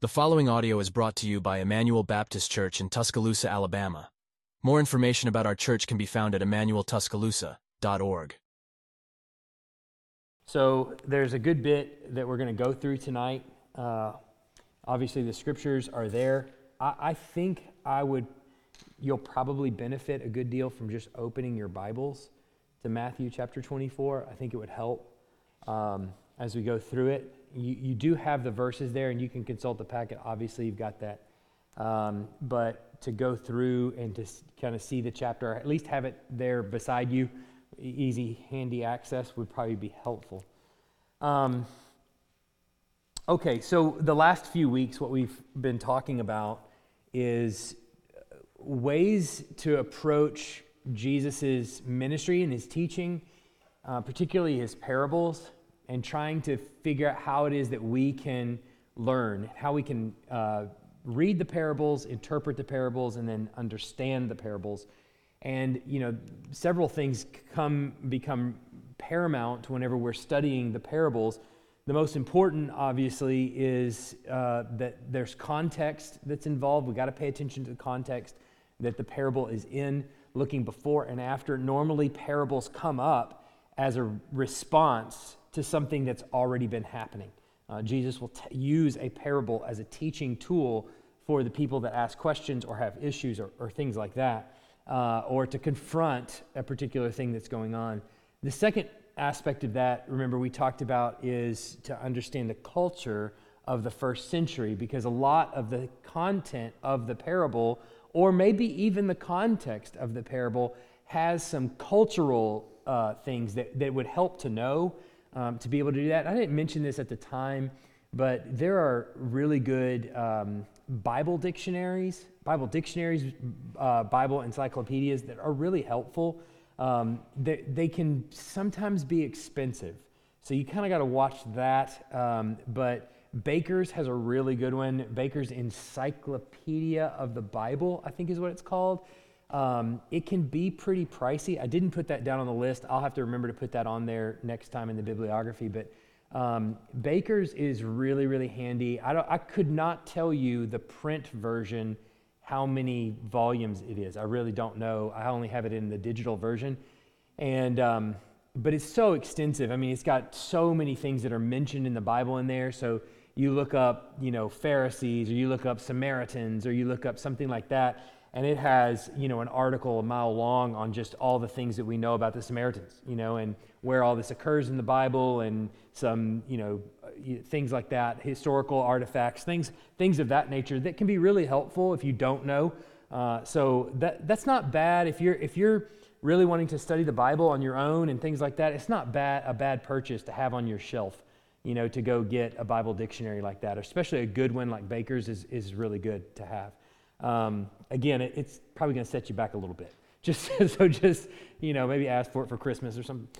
The following audio is brought to you by Emmanuel Baptist Church in Tuscaloosa, Alabama. More information about our church can be found at emmanueltuscaloosa.org. So there's a good bit that we're going to go through tonight. Obviously, the scriptures are there. I think you'll probably benefit a good deal from just opening your Bibles to Matthew chapter 24. I think it would help as we go through it. You do have the verses there, and you can consult the packet. Obviously, you've got that. But to go through and to kind of see the chapter, or at least have it there beside you, easy, handy access would probably be helpful. Okay, so the last few weeks, what we've been talking about is ways to approach Jesus's ministry and his teaching, particularly his parables, and trying to figure out how it is that we can learn, how we can read the parables, interpret the parables, and then understand the parables. And, several things become paramount whenever we're studying the parables. The most important, obviously, is that there's context that's involved. We've got to pay attention to the context that the parable is in, looking before and after. Normally, parables come up as a response to something that's already been happening. Jesus will use a parable as a teaching tool for the people that ask questions or have issues or things like that, or to confront a particular thing that's going on. The second aspect of that, remember, we talked about is to understand the culture of the first century, because a lot of the content of the parable, or maybe even the context of the parable, has some cultural things that would help to know, to be able to do that. I didn't mention this at the time, but there are really good Bible dictionaries, Bible encyclopedias that are really helpful. They can sometimes be expensive, so you kind of got to watch that. But Baker's has a really good one. Baker's Encyclopedia of the Bible, I think is what it's called. It can be pretty pricey. I didn't put that down on the list. I'll have to remember to put that on there next time in the bibliography. But Baker's is really, really handy. I could not tell you the print version, how many volumes it is. I really don't know. I only have it in the digital version. And but it's so extensive. I mean, it's got so many things that are mentioned in the Bible in there. So you look up, Pharisees, or you look up Samaritans, or you look up something like that, and it has, an article a mile long on just all the things that we know about the Samaritans, and where all this occurs in the Bible, and some, things like that, historical artifacts, things of that nature that can be really helpful if you don't know. So that's not bad. If you're really wanting to study the Bible on your own and things like that, it's not a bad purchase to have on your shelf, to go get a Bible dictionary like that, especially a good one like Baker's is really good to have. Again, it's probably going to set you back a little bit. Just maybe ask for it for Christmas or something.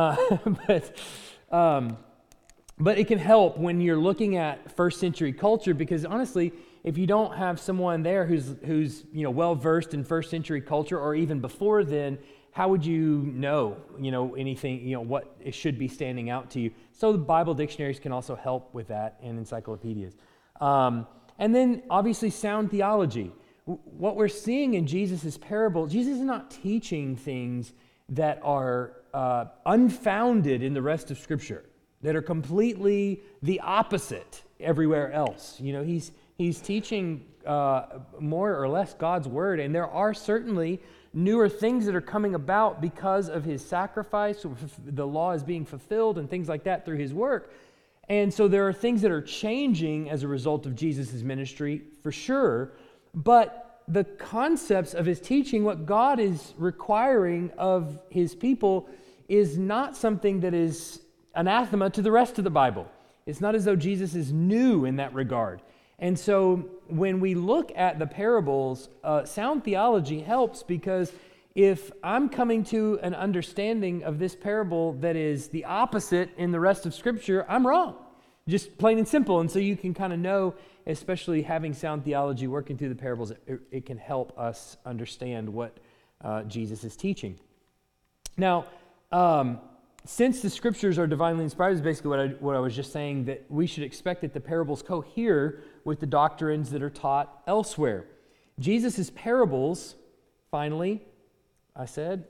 But it can help when you're looking at first century culture, because honestly, if you don't have someone there who's well versed in first century culture, or even before then, how would you know anything, what it should be standing out to you? So the Bible dictionaries can also help with that, and encyclopedias. And then, obviously, sound theology. What we're seeing in Jesus' parable, Jesus is not teaching things that are unfounded in the rest of Scripture, that are completely the opposite everywhere else. He's teaching more or less God's Word, and there are certainly newer things that are coming about because of His sacrifice. The law is being fulfilled and things like that through His work. And so there are things that are changing as a result of Jesus' ministry, for sure, but the concepts of his teaching, what God is requiring of his people, is not something that is anathema to the rest of the Bible. It's not as though Jesus is new in that regard. And so when we look at the parables, sound theology helps, because if I'm coming to an understanding of this parable that is the opposite in the rest of Scripture, I'm wrong. Just plain and simple. And so you can kind of know, especially having sound theology working through the parables, it can help us understand what Jesus is teaching. Now, since the scriptures are divinely inspired, is basically what I was just saying, that we should expect that the parables cohere with the doctrines that are taught elsewhere. Jesus' parables, finally, I said,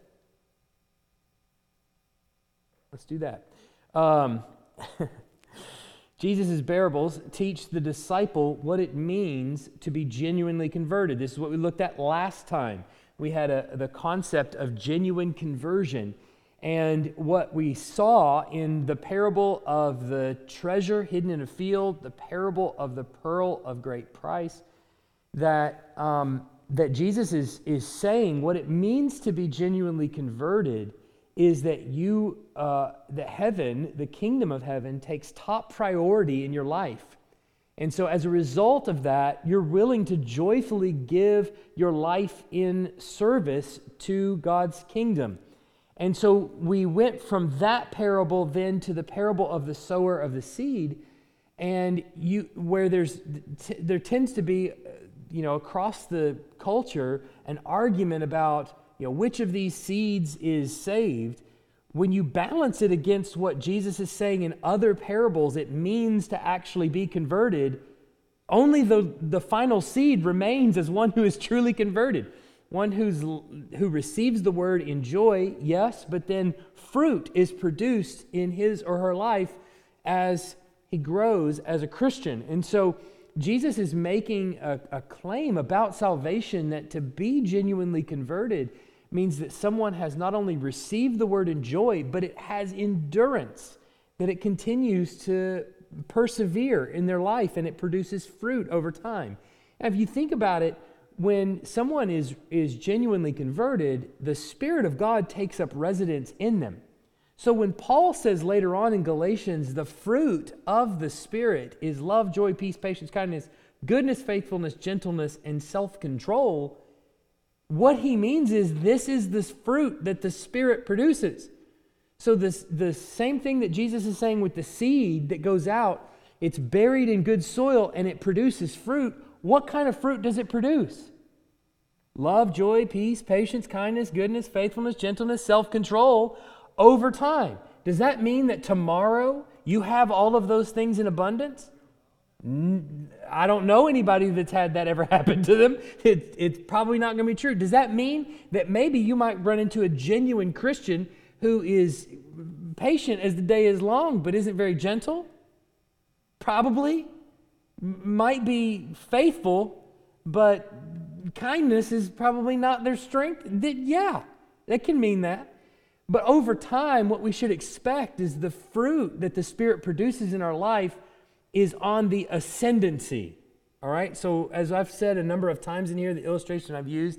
let's do that. Jesus' parables teach the disciple what it means to be genuinely converted. This is what we looked at last time. We had the concept of genuine conversion. And what we saw in the parable of the treasure hidden in a field, the parable of the pearl of great price, that Jesus is saying what it means to be genuinely converted is that that heaven, the kingdom of heaven, takes top priority in your life. And so as a result of that, you're willing to joyfully give your life in service to God's kingdom. And so we went from that parable then to the parable of the sower of the seed, and where there tends to be, across the culture, an argument about, which of these seeds is saved. When you balance it against what Jesus is saying in other parables, it means to actually be converted. Only the final seed remains as one who is truly converted. One who receives the word in joy, yes, but then fruit is produced in his or her life as he grows as a Christian. And so Jesus is making a claim about salvation that to be genuinely converted means that someone has not only received the word in joy, but it has endurance, that it continues to persevere in their life and it produces fruit over time. And if you think about it, when someone is genuinely converted, the Spirit of God takes up residence in them. So when Paul says later on in Galatians, the fruit of the Spirit is love, joy, peace, patience, kindness, goodness, faithfulness, gentleness, and self-control, what he means is this is this fruit that the Spirit produces. So the same thing that Jesus is saying with the seed that goes out, it's buried in good soil and it produces fruit. What kind of fruit does it produce? Love, joy, peace, patience, kindness, goodness, faithfulness, gentleness, self-control over time. Does that mean that tomorrow you have all of those things in abundance? I don't know anybody that's had that ever happen to them. It's probably not going to be true. Does that mean that maybe you might run into a genuine Christian who is patient as the day is long but isn't very gentle? Probably. Might be faithful, but kindness is probably not their strength. Yeah, that can mean that. But over time, what we should expect is the fruit that the Spirit produces in our life is on the ascendancy. All right? So as I've said a number of times in here, the illustration I've used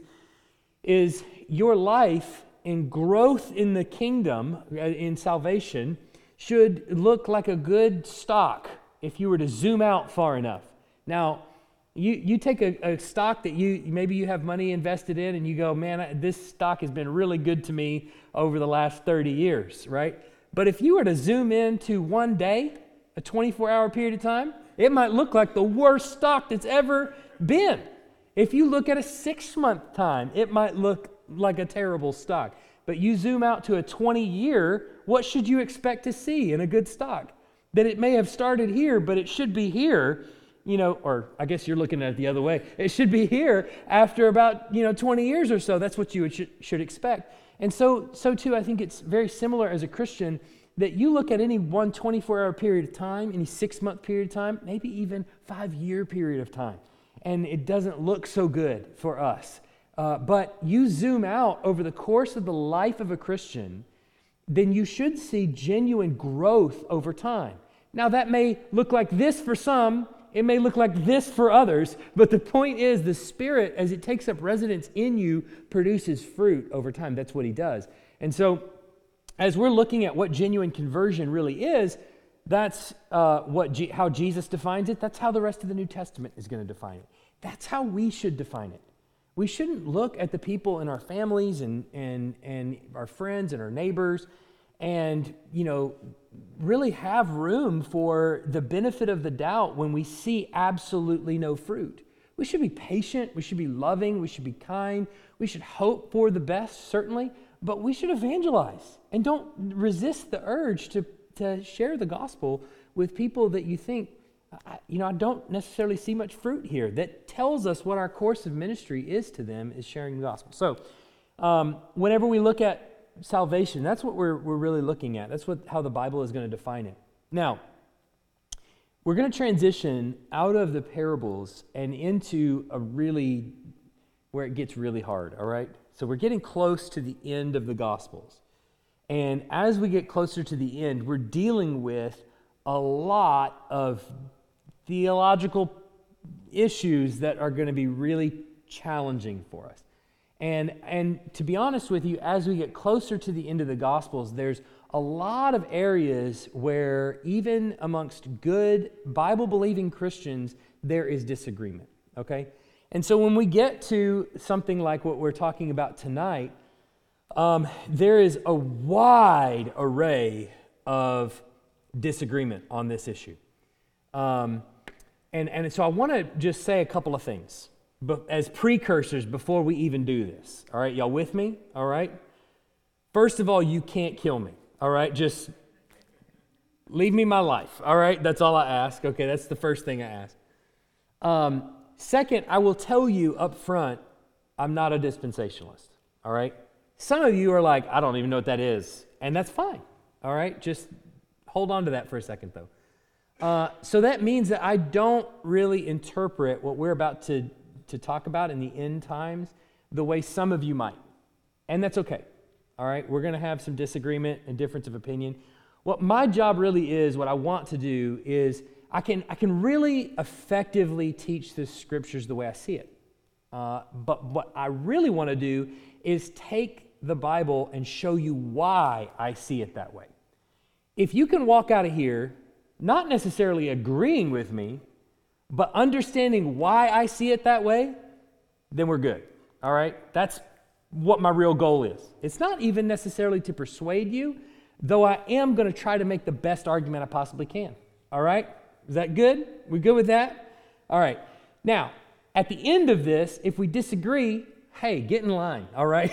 is your life in growth in the kingdom, in salvation, should look like a good stock if you were to zoom out far enough. Now, you take a stock that maybe you have money invested in and you go, man, this stock has been really good to me over the last 30 years, right? But if you were to zoom into one day, a 24-hour period of time, it might look like the worst stock that's ever been. If you look at a 6-month time, it might look like a terrible stock. But you zoom out to a 20-year, what should you expect to see in a good stock? That it may have started here, but it should be here, or I guess you're looking at it the other way. It should be here after about, 20 years or so. That's what you should expect. And so too, I think it's very similar as a Christian that you look at any one 24-hour period of time, any 6-month period of time, maybe even 5-year period of time, and it doesn't look so good for us. But you zoom out over the course of the life of a Christian, then you should see genuine growth over time. Now, that may look like this for some, it may look like this for others, but the point is the Spirit, as it takes up residence in you, produces fruit over time. That's what He does. And so, as we're looking at what genuine conversion really is, that's how Jesus defines it. That's how the rest of the New Testament is going to define it. That's how we should define it. We shouldn't look at the people in our families and our friends and our neighbors and, really have room for the benefit of the doubt when we see absolutely no fruit. We should be patient. We should be loving. We should be kind. We should hope for the best, certainly. but we should evangelize. And don't resist the urge to share the gospel with people that you think, I don't necessarily see much fruit here. That tells us what our course of ministry is to them, is sharing the gospel. So whenever we look at salvation, that's what we're really looking at. That's how the Bible is going to define it. Now, we're going to transition out of the parables and into where it gets really hard, all right? So we're getting close to the end of the Gospels. And as we get closer to the end, we're dealing with a lot of theological issues that are going to be really challenging for us. And to be honest with you, as we get closer to the end of the Gospels, there's a lot of areas where even amongst good Bible-believing Christians, there is disagreement, okay? And so when we get to something like what we're talking about tonight, there is a wide array of disagreement on this issue. And so I want to just say a couple of things as precursors before we even do this. All right, y'all with me? All right? First of all, you can't kill me. All right, just leave me my life. All right, that's all I ask. Okay, that's the first thing I ask. Second, I will tell you up front, I'm not a dispensationalist. All right? Some of you are like, I don't even know what that is. And that's fine. All right? Just hold on to that for a second, though. So that means that I don't really interpret what we're about to talk about in the end times the way some of you might. And that's okay. All right? We're going to have some disagreement and difference of opinion. What my job really is, what I want to do is I can really effectively teach the scriptures the way I see it. But what I really want to do is take the Bible and show you why I see it that way. If you can walk out of here not necessarily agreeing with me, but understanding why I see it that way, then we're good. All right? That's what my real goal is. It's not even necessarily to persuade you, though I am going to try to make the best argument I possibly can. All right? Is that good? We good with that? All right. Now, at the end of this, if we disagree, hey, get in line, all right?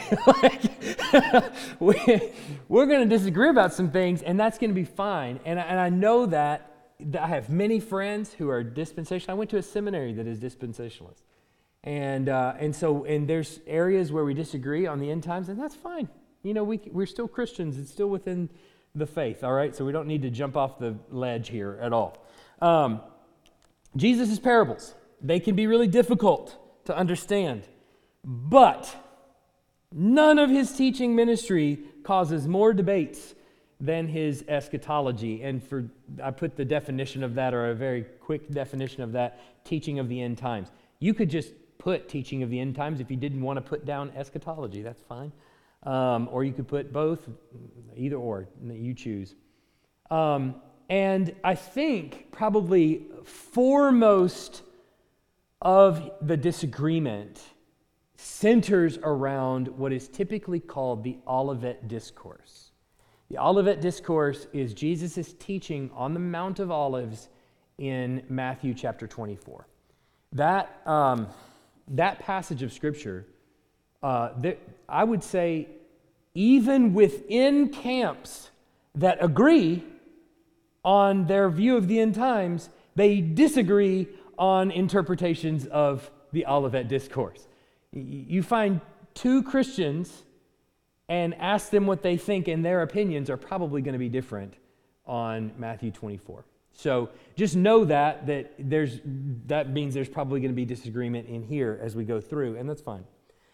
We're going to disagree about some things, and that's going to be fine. And I know that I have many friends who are dispensational. I went to a seminary that is dispensationalist. And there's areas where we disagree on the end times, and that's fine. You know, we're still Christians. It's still within the faith, all right? So we don't need to jump off the ledge here at all. Jesus' parables, they can be really difficult to understand, but none of his teaching ministry causes more debates than his eschatology. And I put the definition of that, or a very quick definition of that, teaching of the end times. You could just put teaching of the end times if you didn't want to put down eschatology, that's fine. Or you could put both, either or, you choose. And I think probably foremost of the disagreement centers around what is typically called the Olivet Discourse. The Olivet Discourse is Jesus' teaching on the Mount of Olives in Matthew chapter 24. That passage of Scripture, I would say, even within camps that agree on their view of the end times, they disagree on interpretations of the Olivet Discourse. You find two Christians and ask them what they think, and their opinions are probably going to be different on Matthew 24. So just know that means there's probably going to be disagreement in here as we go through, and that's fine.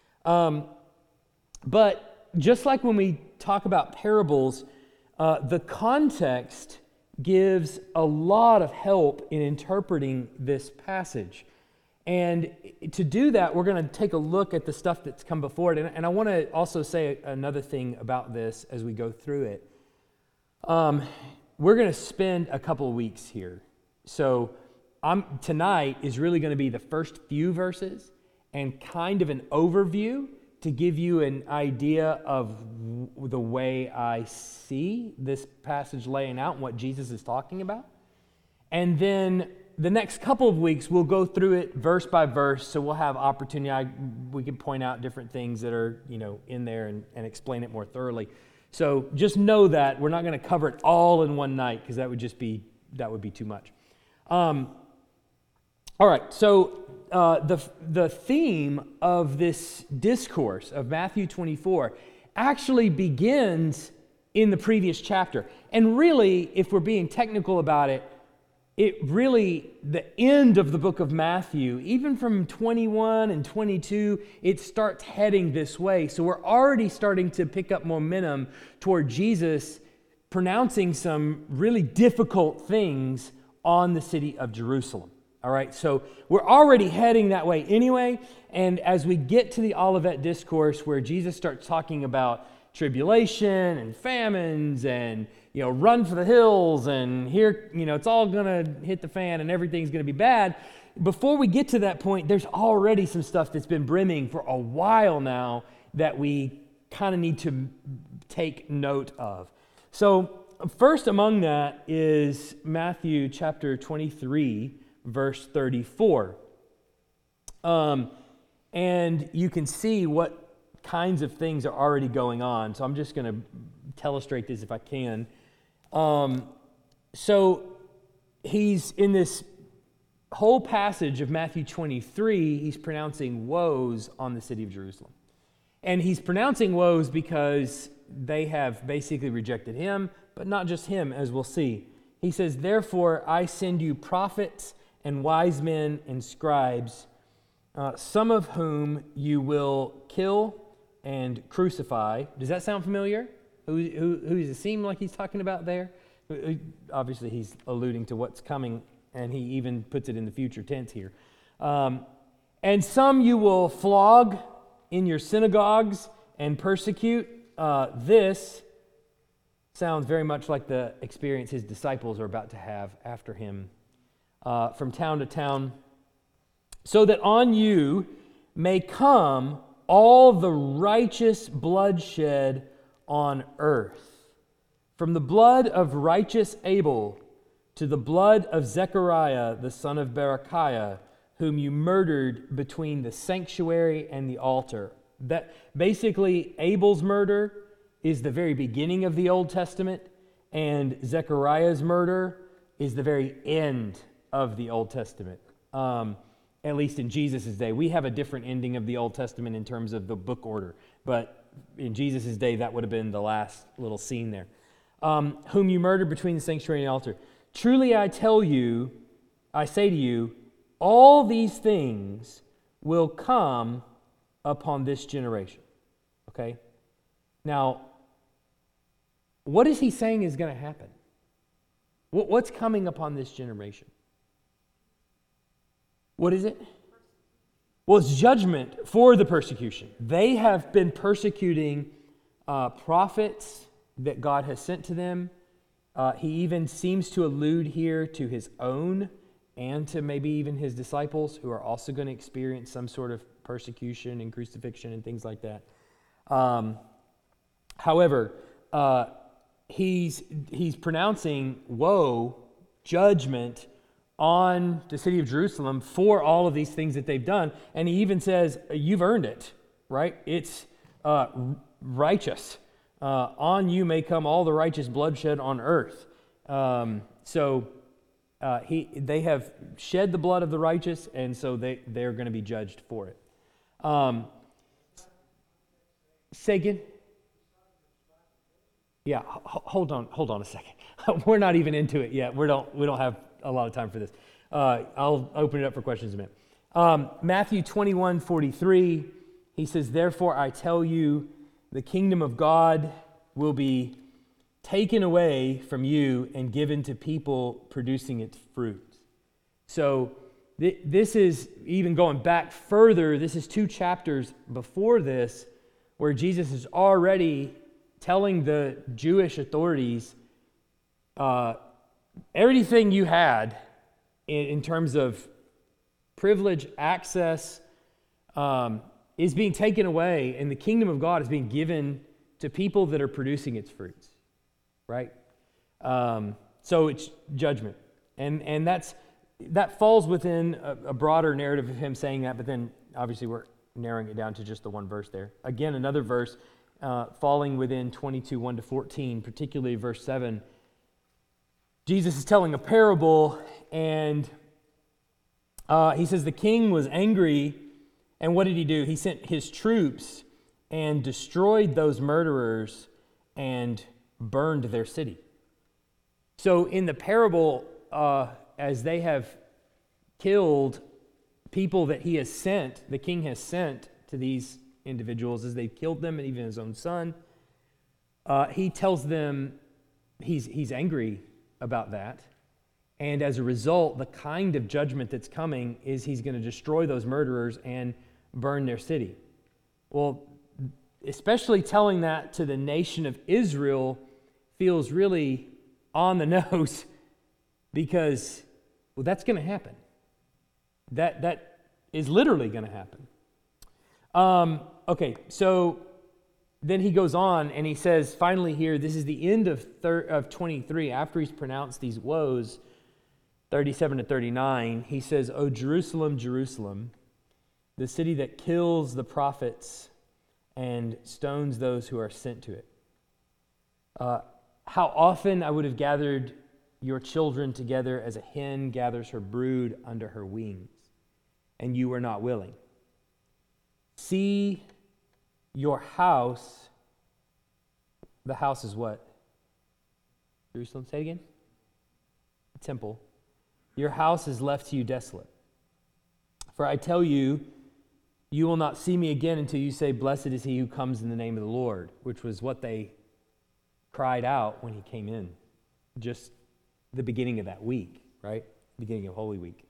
But just like when we talk about parables, the context gives a lot of help in interpreting this passage. And to do that, we're going to take a look at the stuff that's come before it. And I want to also say another thing about this as we go through it. We're going to spend a couple of weeks here. So tonight is really going to be the first few verses and kind of an overview to give you an idea of the way I see this passage laying out and what Jesus is talking about. And then the next couple of weeks, we'll go through it verse by verse, so we'll have opportunity. We can point out different things that are, in there and explain it more thoroughly. So just know that we're not going to cover it all in one night, because that would be too much. All right, so the theme of this discourse of Matthew 24 actually begins in the previous chapter. And really, if we're being technical about it, the end of the book of Matthew, even from 21 and 22, it starts heading this way. So we're already starting to pick up momentum toward Jesus pronouncing some really difficult things on the city of Jerusalem. All right, so we're already heading that way anyway. And as we get to the Olivet Discourse, where Jesus starts talking about tribulation and famines and run for the hills, and here, it's all going to hit the fan and everything's going to be bad. Before we get to that point, there's already some stuff that's been brimming for a while now that we kind of need to take note of. So first among that is Matthew chapter 23, verse 34. And you can see what kinds of things are already going on. So I'm just going to illustrate this if I can. So he's in this whole passage of Matthew 23, he's pronouncing woes on the city of Jerusalem. And he's pronouncing woes because they have basically rejected him, but not just him, as we'll see. He says, "Therefore I send you prophets and wise men and scribes, some of whom you will kill and crucify." Does that sound familiar? Who does it seem like he's talking about there? Obviously, he's alluding to what's coming, and he even puts it in the future tense here. "And some you will flog in your synagogues and persecute." This sounds very much like the experience his disciples are about to have after him. "From town to town, so that on you may come all the righteous bloodshed on earth, from the blood of righteous Abel to the blood of Zechariah, the son of Berechiah, whom you murdered between the sanctuary and the altar." That basically, Abel's murder is the very beginning of the Old Testament, and Zechariah's murder is the very end of the Old Testament. At least in Jesus' day. We have a different ending of the Old Testament in terms of the book order, but in Jesus' day, that would have been the last little scene there. "Whom you murdered between the sanctuary and the altar. Truly I say to you, all these things will come upon this generation." Okay? Now, what is he saying is going to happen? What's coming upon this generation? What is it? Well, it's judgment for the persecution. They have been persecuting prophets that God has sent to them. He even seems to allude here to his own and to maybe even his disciples, who are also going to experience some sort of persecution and crucifixion and things like that. However, he's pronouncing woe, judgment on the city of Jerusalem for all of these things that they've done. And he even says, you've earned it, right? It's righteous. On you may come all the righteous bloodshed on earth. They have shed the blood of the righteous, and so they're going to be judged for it. Say again? Yeah, hold on a second. We're not even into it yet. We don't have a lot of time for this. I'll open it up for questions in a minute. Matthew 21:43, he says, "Therefore I tell you, the kingdom of God will be taken away from you and given to people producing its fruit." So this is even going back further. This is 2 chapters before this, where Jesus is already telling the Jewish authorities, everything you had in terms of privilege, access, is being taken away, and the kingdom of God is being given to people that are producing its fruits, right? So it's judgment. And that's that falls within a broader narrative of him saying that, but then obviously we're narrowing it down to just the one verse there. Again, another verse falling within 22, 1 to 14, particularly verse 7. Jesus is telling a parable, and he says the king was angry, and what did he do? He sent his troops and destroyed those murderers and burned their city. So in the parable, as they have killed people that he has sent, the king has sent to these individuals, as they've killed them, and even his own son, he tells them he's angry about that. And as a result, the kind of judgment that's coming is he's going to destroy those murderers and burn their city. Well, especially telling that to the nation of Israel feels really on the nose, because, well, that's going to happen. That is literally going to happen. Okay, so then he goes on and he says, finally here, this is the end of 23, after he's pronounced these woes, 37 to 39, he says, "O Jerusalem, Jerusalem, the city that kills the prophets and stones those who are sent to it. How often I would have gathered your children together as a hen gathers her brood under her wings, and you were not willing. See, your house," the house is what? Jerusalem, say it again. The temple. "Your house is left to you desolate. For I tell you, you will not see me again until you say, 'Blessed is he who comes in the name of the Lord,'" which was what they cried out when he came in. Just the beginning of that week, right? Beginning of Holy Week.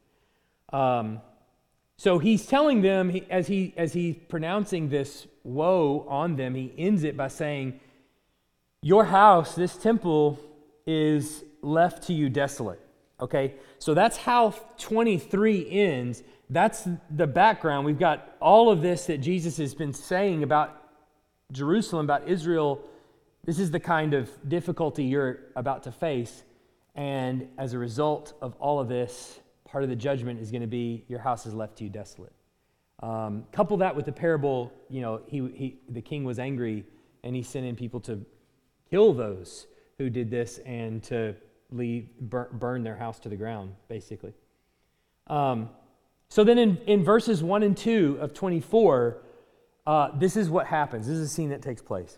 So he's telling them, as he's pronouncing this woe on them, he ends it by saying, your house, this temple, is left to you desolate. Okay, so that's how 23 ends. That's the background. We've got all of this that Jesus has been saying about Jerusalem, about Israel. This is the kind of difficulty you're about to face. And as a result of all of this, part of the judgment is going to be your house is left to you desolate. Couple that with the parable, the king was angry and he sent in people to kill those who did this and to burn their house to the ground, basically. So then in verses 1 and 2 of 24, this is what happens. This is a scene that takes place.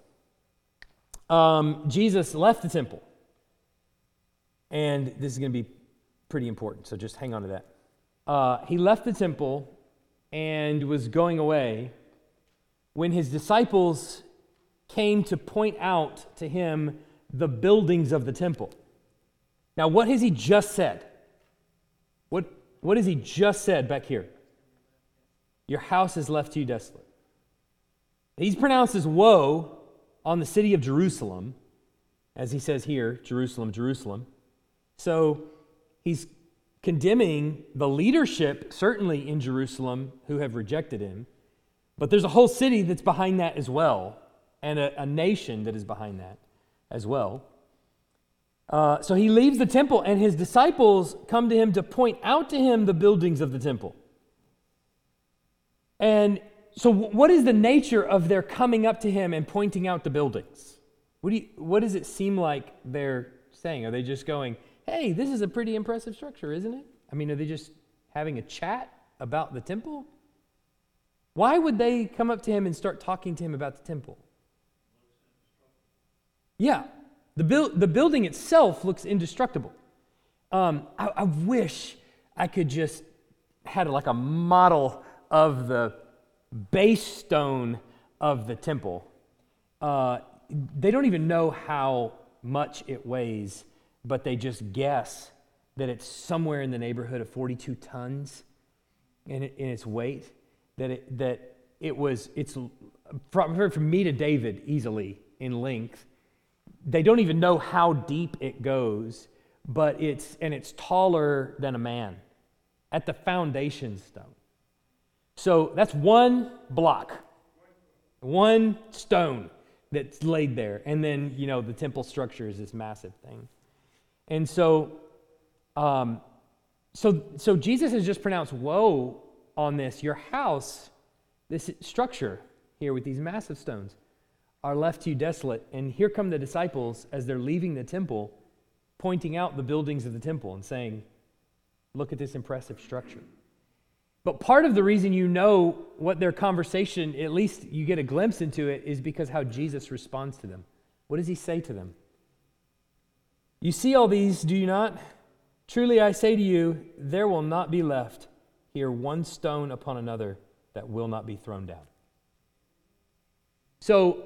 Jesus left the temple. And this is going to be pretty important, so just hang on to that. He left the temple and was going away when his disciples came to point out to him the buildings of the temple. Now, what has he just said? What has he just said back here? Your house is left to you desolate. He's pronounced his woe on the city of Jerusalem, as he says here, Jerusalem, Jerusalem. So he's condemning the leadership, certainly in Jerusalem, who have rejected him. But there's a whole city that's behind that as well, and a nation that is behind that as well. So he leaves the temple, and his disciples come to him to point out to him the buildings of the temple. And so what is the nature of their coming up to him and pointing out the buildings? What does it seem like they're saying? Are they just going, hey, this is a pretty impressive structure, isn't it? I mean, are they just having a chat about the temple? Why would they come up to him and start talking to him about the temple? Yeah, the building itself looks indestructible. I wish I could just had like a model of the base stone of the temple. They don't even know how much it weighs, but they just guess that it's somewhere in the neighborhood of 42 tons in its weight. It's from me to David easily in length. They don't even know how deep it goes, but it's taller than a man at the foundation stone. So that's one block, one stone that's laid there. And then, the temple structure is this massive thing. And so So Jesus has just pronounced woe on this. Your house, this structure here with these massive stones, are left to you desolate. And here come the disciples as they're leaving the temple, pointing out the buildings of the temple and saying, look at this impressive structure. But part of the reason you know what their conversation, at least you get a glimpse into it, is because how Jesus responds to them. What does he say to them? You see all these, do you not? Truly I say to you, there will not be left here one stone upon another that will not be thrown down. So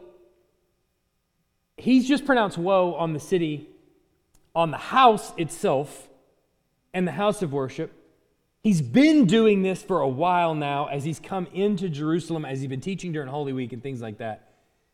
he's just pronounced woe on the city, on the house itself, and the house of worship. He's been doing this for a while now as he's come into Jerusalem, as he's been teaching during Holy Week and things like that,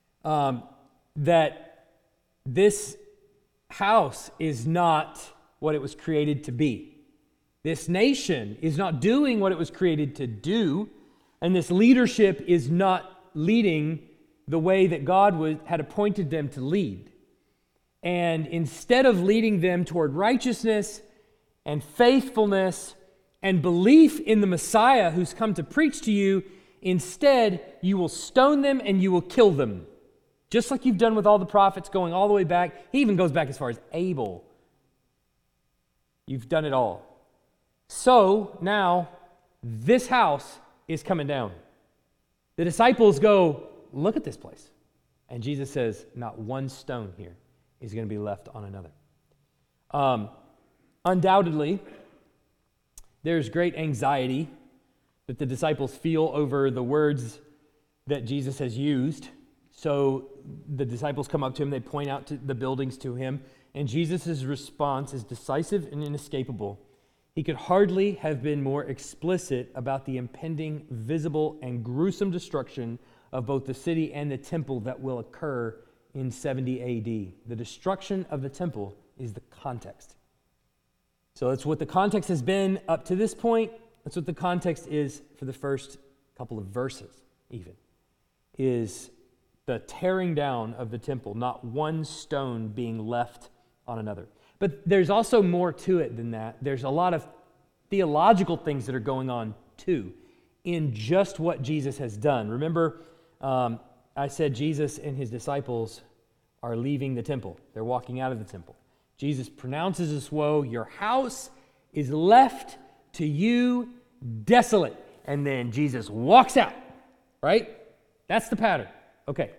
that this house is not what it was created to be. This nation is not doing what it was created to do, and this leadership is not leading the way that God had appointed them to lead. And instead of leading them toward righteousness and faithfulness and belief in the Messiah who's come to preach to you, instead you will stone them and you will kill them. Just like you've done with all the prophets going all the way back. He even goes back as far as Abel. You've done it all. So now this house is coming down. The disciples go, look at this place. And Jesus says, not one stone here is going to be left on another. Undoubtedly, there's great anxiety that the disciples feel over the words that Jesus has used. So the disciples come up to him, they point out to the buildings to him, and Jesus' response is decisive and inescapable. He could hardly have been more explicit about the impending, visible, and gruesome destruction of both the city and the temple that will occur in 70 AD. The destruction of the temple is the context. So that's what the context has been up to this point. That's what the context is for the first couple of verses, even, is the tearing down of the temple, not one stone being left on another. But there's also more to it than that. There's a lot of theological things that are going on, too, in just what Jesus has done. Remember, I said Jesus and his disciples are leaving the temple. They're walking out of the temple. Jesus pronounces this woe, your house is left to you desolate. And then Jesus walks out, right? That's the pattern. Okay.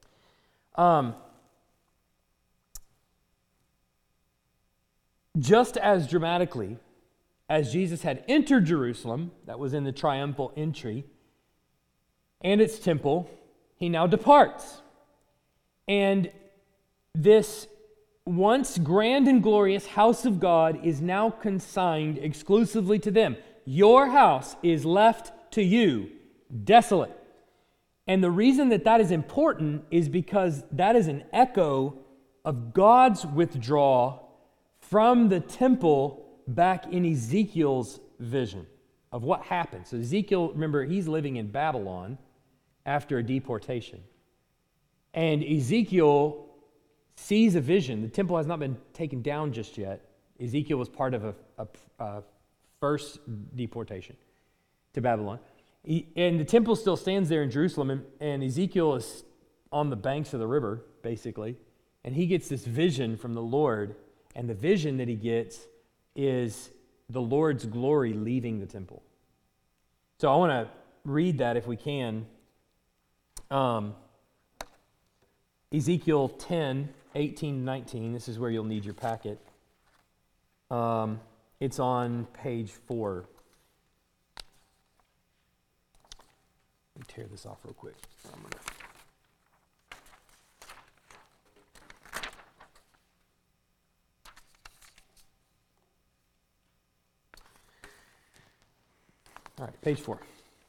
Just as dramatically as Jesus had entered Jerusalem, that was in the triumphal entry, and its temple, he now departs. And this once grand and glorious house of God is now consigned exclusively to them. Your house is left to you desolate. And the reason that that is important is because that is an echo of God's withdrawal from the temple back in Ezekiel's vision of what happened. So Ezekiel, remember, he's living in Babylon after a deportation. And Ezekiel sees a vision. The temple has not been taken down just yet. Ezekiel was part of a first deportation to Babylon. And the temple still stands there in Jerusalem, and Ezekiel is on the banks of the river, basically. And he gets this vision from the Lord, and the vision that he gets is the Lord's glory leaving the temple. So I want to read that if we can. Ezekiel 10, 18, 19. This is where you'll need your packet. It's on page 4. Let me tear this off real quick. All right, page 4.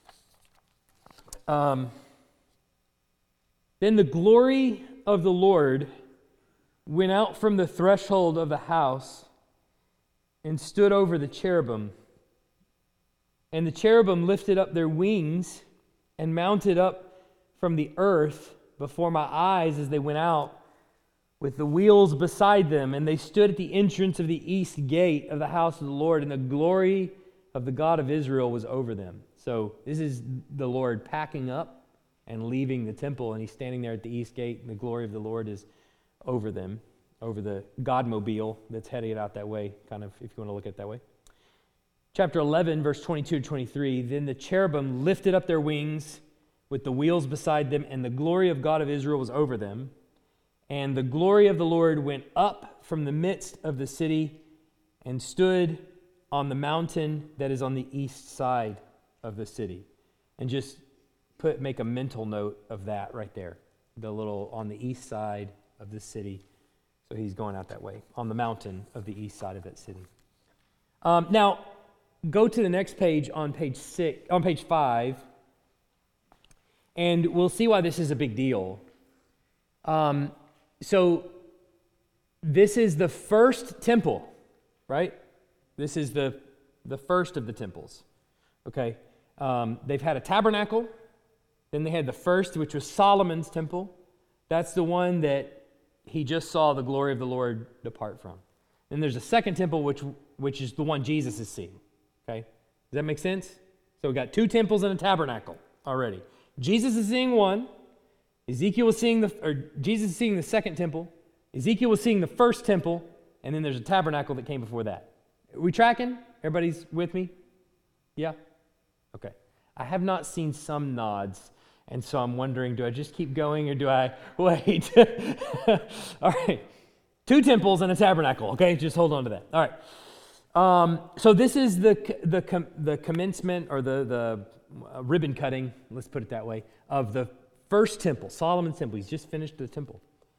Then the glory of the Lord went out from the threshold of the house and stood over the cherubim. And the cherubim lifted up their wings and mounted up from the earth before my eyes as they went out with the wheels beside them, and they stood at the entrance of the east gate of the house of the Lord, and the glory of the God of Israel was over them. So this is the Lord packing up and leaving the temple, and he's standing there at the east gate, and the glory of the Lord is over them, over the God-mobile that's headed out that way, kind of, if you want to look at it that way. Chapter 11, verse 22 to 23, then the cherubim lifted up their wings with the wheels beside them, and the glory of God of Israel was over them. And the glory of the Lord went up from the midst of the city and stood on the mountain that is on the east side of the city. And just make a mental note of that right there. The little on the east side of the city. So he's going out that way, on the mountain of the east side of that city. Now, go to the next page on page 5, and we'll see why this is a big deal. So this is the first temple, right? This is the first of the temples, okay? They've had a tabernacle. Then they had the first, which was Solomon's temple. That's the one that he just saw the glory of the Lord depart from. Then there's a second temple, which is the one Jesus is seeing, okay? Does that make sense? So we got 2 temples and a tabernacle already. Jesus is seeing one. Jesus is seeing the second temple. Ezekiel was seeing the first temple, and then there's a tabernacle that came before that. Are we tracking? Everybody's with me? Yeah? Okay. I have not seen some nods, and so I'm wondering, do I just keep going or do I wait? All right. 2 temples and a tabernacle, okay? Just hold on to that. All right. So this is the commencement or the ribbon cutting, let's put it that way, of the first temple, Solomon's temple. He's just finished the temple.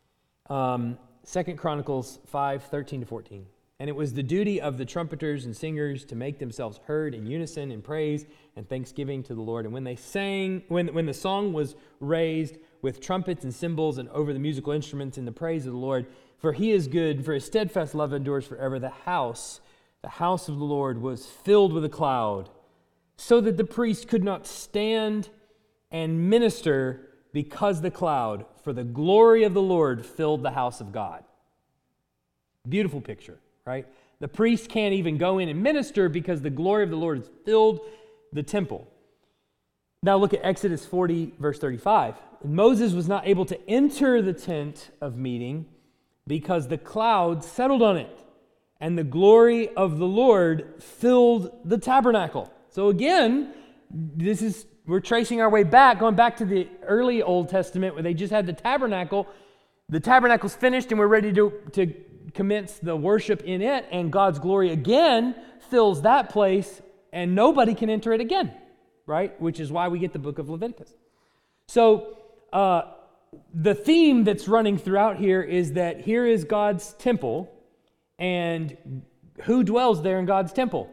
2 Chronicles 5:13 to 14. And it was the duty of the trumpeters and singers to make themselves heard in unison in praise and thanksgiving to the Lord. And when they sang, when the song was raised with trumpets and cymbals and over the musical instruments in the praise of the Lord, for he is good, for his steadfast love endures forever, the house of the Lord was filled with a cloud, so that the priest could not stand and minister because the cloud, for the glory of the Lord filled the house of God. Beautiful picture, right? The priest can't even go in and minister because the glory of the Lord has filled the temple. Now look at Exodus 40, verse 35. Moses was not able to enter the tent of meeting because the cloud settled on it, and the glory of the Lord filled the tabernacle. So again, we're tracing our way back, going back to the early Old Testament where they just had the tabernacle. The tabernacle's finished and we're ready to commence the worship in it, and God's glory again fills that place and nobody can enter it again, right? Which is why we get the book of Leviticus. So the theme that's running throughout here is that here is God's temple, and who dwells there in God's temple?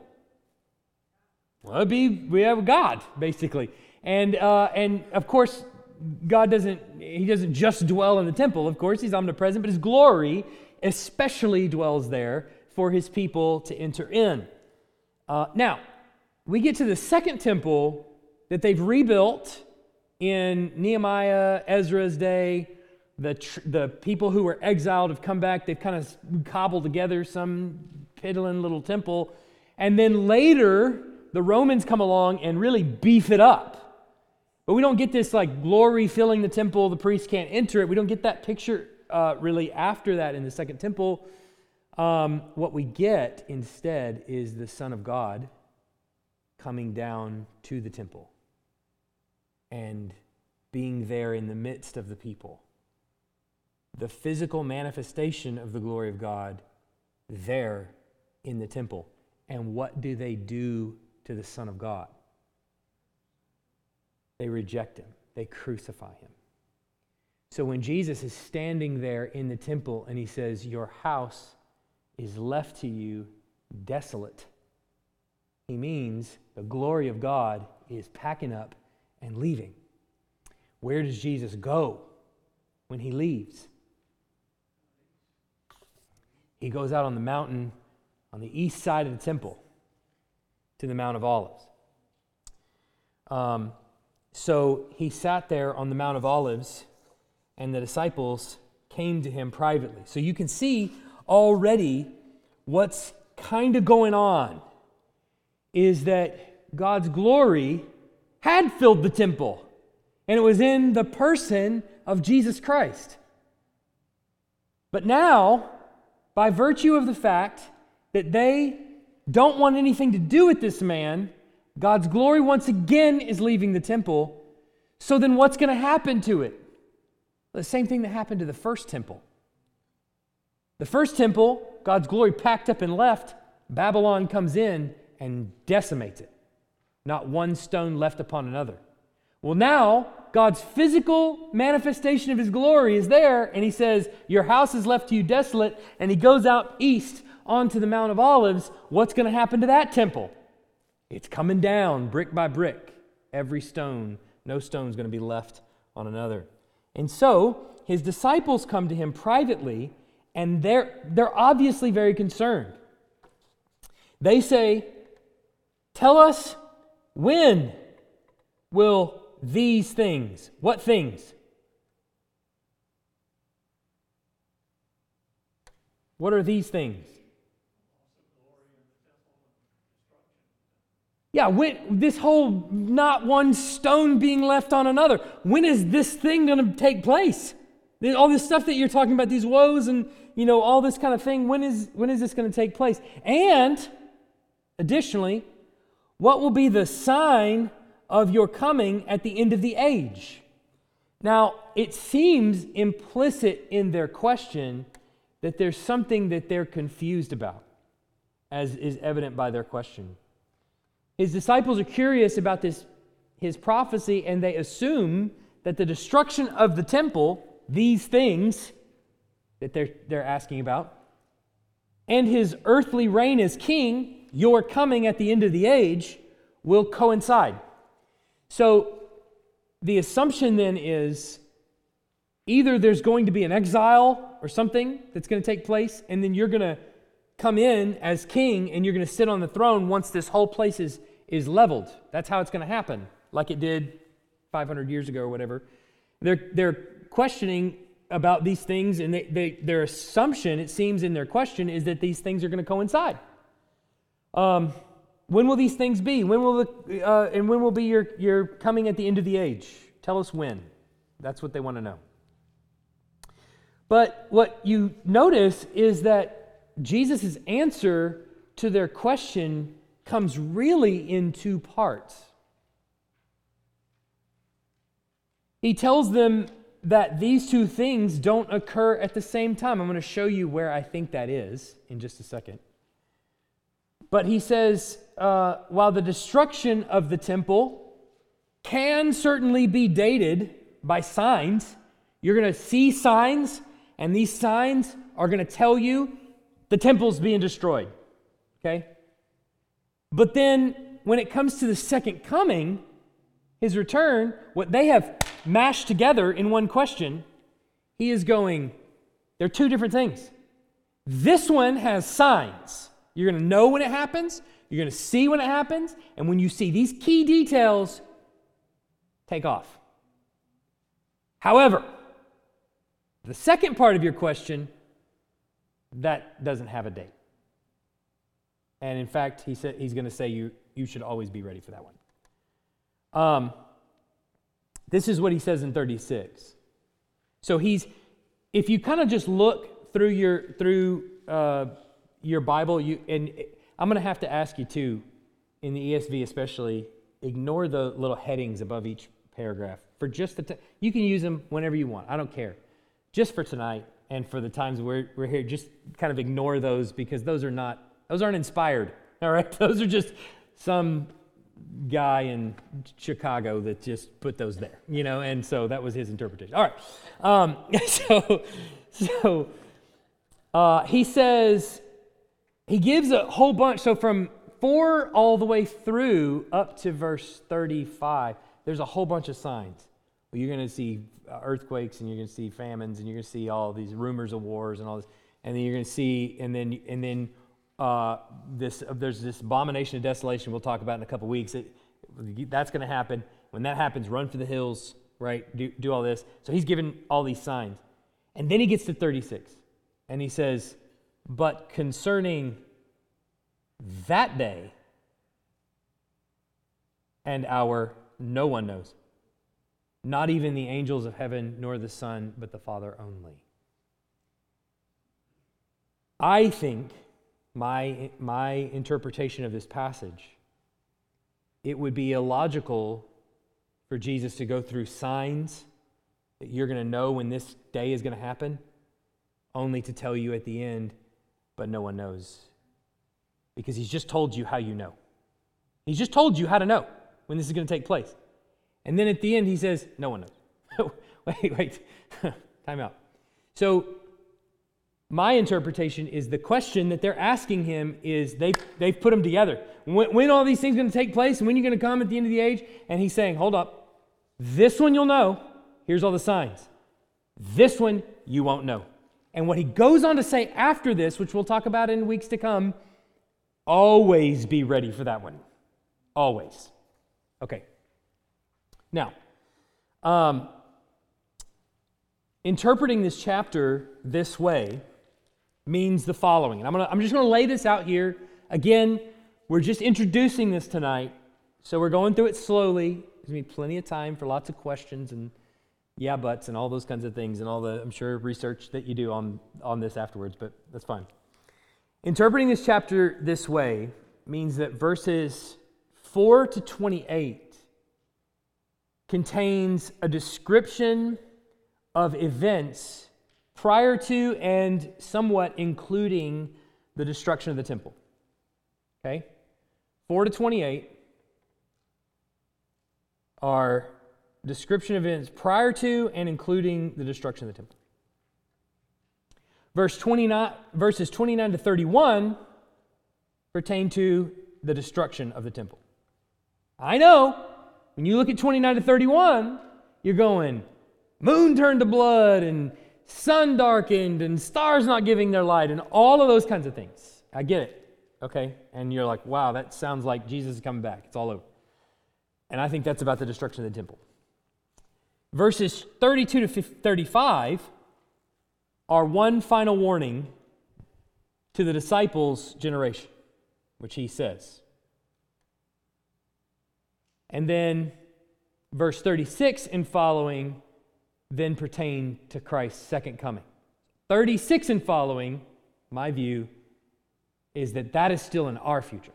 Well, we have God, basically. And of course, God doesn't just dwell in the temple. Of course, he's omnipresent, but his glory especially dwells there for his people to enter in. Now, we get to the second temple that they've rebuilt in Nehemiah, Ezra's day. The people who were exiled have come back. They've kind of cobbled together some piddling little temple. And then later, the Romans come along and really beef it up. But we don't get this like glory filling the temple, the priest can't enter it. We don't get that picture really after that in the second temple. What we get instead is the Son of God coming down to the temple and being there in the midst of the people. The physical manifestation of the glory of God there in the temple. And what do they do to the Son of God? They reject him. They crucify him. So when Jesus is standing there in the temple and he says, your house is left to you desolate, he means the glory of God is packing up and leaving. Where does Jesus go when he leaves? He goes out on the mountain on the east side of the temple to the Mount of Olives. So he sat there on the Mount of Olives, and the disciples came to him privately. So you can see already what's kind of going on is that God's glory had filled the temple, and it was in the person of Jesus Christ. But now, by virtue of the fact that they don't want anything to do with this man, God's glory once again is leaving the temple. So then what's going to happen to it? The same thing that happened to the first temple. The first temple, God's glory packed up and left. Babylon comes in and decimates it. Not one stone left upon another. Well, now, God's physical manifestation of His glory is there, and He says, your house is left to you desolate, and He goes out east onto the Mount of Olives. What's going to happen to that temple? It's coming down brick by brick. Every stone, no stone's going to be left on another. And so, His disciples come to Him privately, and they're obviously very concerned. They say, tell us, when will these things? What things? What are these things? Yeah, when this whole not one stone being left on another. When is this thing going to take place? All this stuff that you're talking about, these woes and all this kind of thing. When is this going to take place? And additionally, what will be the sign of your coming at the end of the age? Now, it seems implicit in their question that there's something that they're confused about, as is evident by their question. His disciples are curious about his prophecy, and they assume that the destruction of the temple, these things that they're asking about, and his earthly reign as king, your coming at the end of the age, will coincide. So the assumption then is either there's going to be an exile or something that's going to take place, and then you're going to come in as king and you're going to sit on the throne once this whole place is leveled. That's how it's going to happen, like it did 500 years ago or whatever. They're questioning about these things, and their assumption, it seems in their question, is that these things are going to coincide. When will these things be? When will be your coming at the end of the age? Tell us when. That's what they want to know. But what you notice is that Jesus' answer to their question comes really in two parts. He tells them that these two things don't occur at the same time. I'm going to show you where I think that is in just a second. But he says, while the destruction of the temple can certainly be dated by signs, you're going to see signs, and these signs are going to tell you the temple's being destroyed. Okay? But then when it comes to the second coming, his return, what they have mashed together in one question, he is going, they're two different things. This one has signs. You're going to know when it happens, you're going to see when it happens, and when you see these key details, take off. However, the second part of your question, that doesn't have a date. And in fact, he's going to say you should always be ready for that one. This is what he says in 36. So if you kind of just look through your Bible, and I'm going to have to ask you too, in the ESV especially, ignore the little headings above each paragraph for just you can use them whenever you want. I don't care. Just for tonight and for the times we're here, just kind of ignore those, because those aren't inspired. All right, those are just some guy in Chicago that just put those there, and so that was his interpretation. All right, so he says, he gives a whole bunch. So from 4 all the way through up to verse 35, there's a whole bunch of signs. Well, you're going to see earthquakes, and you're going to see famines, and you're going to see all these rumors of wars and all this, and then you're going to see, and then there's this abomination of desolation we'll talk about in a couple weeks. That's going to happen. When that happens, run for the hills, right? Do all this. So he's given all these signs. And then he gets to 36, and he says, but concerning that day and hour, no one knows. Not even the angels of heaven, nor the Son, but the Father only. I think my interpretation of this passage, it would be illogical for Jesus to go through signs that you're going to know when this day is going to happen, only to tell you at the end, but no one knows. Because he's just told you how you know. He's just told you how to know when this is going to take place. And then at the end he says, no one knows. wait, time out. So my interpretation is the question that they're asking him is they've put them together. When all these things are going to take place and when you're going to come at the end of the age? And he's saying, hold up, this one you'll know. Here's all the signs. This one you won't know. And what he goes on to say after this, which we'll talk about in weeks to come, always be ready for that one. Always. Okay. Now, interpreting this chapter this way means the following. And I'm just going to lay this out here. Again, we're just introducing this tonight, so we're going through it slowly. There's going to be plenty of time for lots of questions and yeah buts and all those kinds of things and all the, I'm sure, research that you do on this afterwards, but that's fine. Interpreting this chapter this way means that verses 4 to 28 contains a description of events prior to and somewhat including the destruction of the temple. Okay? 4 to 28 are description of events prior to and including the destruction of the temple. Verses 29 to 31 pertain to the destruction of the temple. I know, when you look at 29 to 31, you're going, moon turned to blood and sun darkened and stars not giving their light and all of those kinds of things. I get it, okay? And you're like, wow, that sounds like Jesus is coming back. It's all over. And I think that's about the destruction of the temple. Verses 32 to 35 are one final warning to the disciples' generation, which he says. And then verse 36 and following then pertain to Christ's second coming. 36 and following, my view, is that is still in our future.